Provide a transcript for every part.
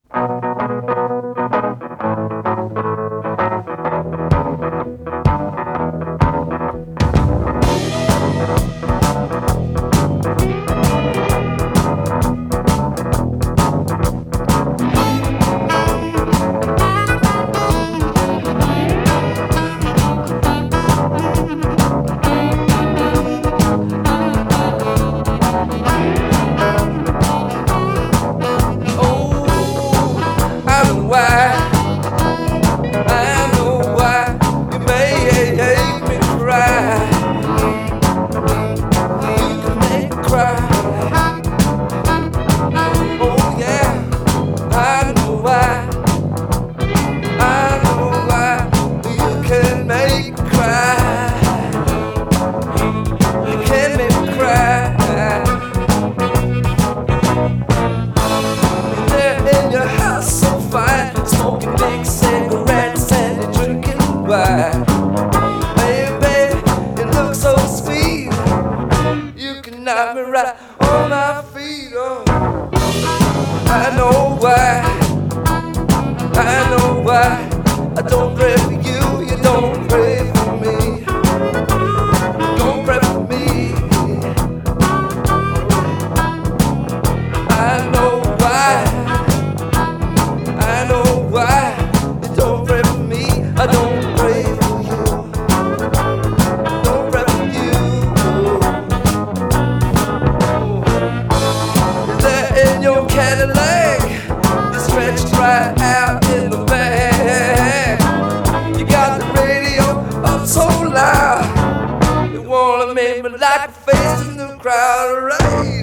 Baby, it looks so sweet. You can knock me right on my feet. Oh, I know why. I know why. I don't pray for you. You don't pray for me. Don't pray for me. I know why. I know why. You don't pray for me. I don't pray for you. Don't pray for you. There in your Cadillac, you stretched right out in the back. You got the radio up so loud, you wanna make me like a face in the crowd. Right?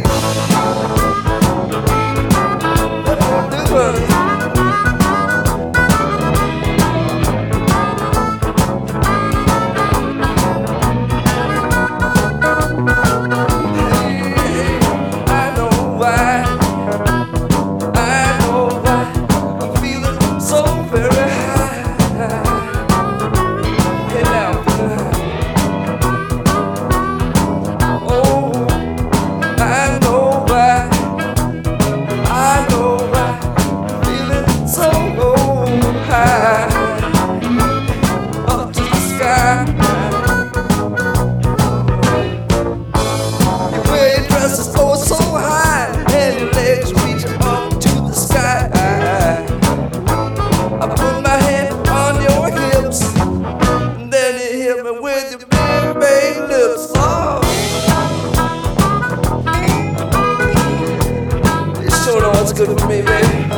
What you doing? With your big, big lips, oh. You sure know what's good for me, baby.